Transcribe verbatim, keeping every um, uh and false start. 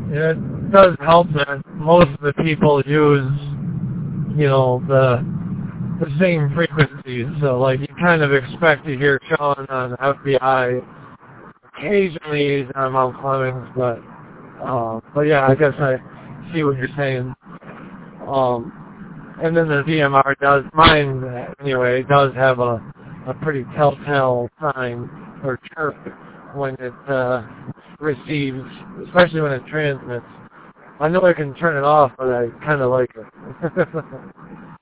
It does help that most of the people use, you know, the the same frequencies. So, like, you kind of expect to hear Sean on F B I. Occasionally he's on Mount Clemens, but, uh, but yeah, I guess I see what you're saying. Um, and then the V M R does, mine anyway, does have a, a pretty telltale sign or chirp when it uh, receives, especially when it transmits. I know I can turn it off, but I kind of like it.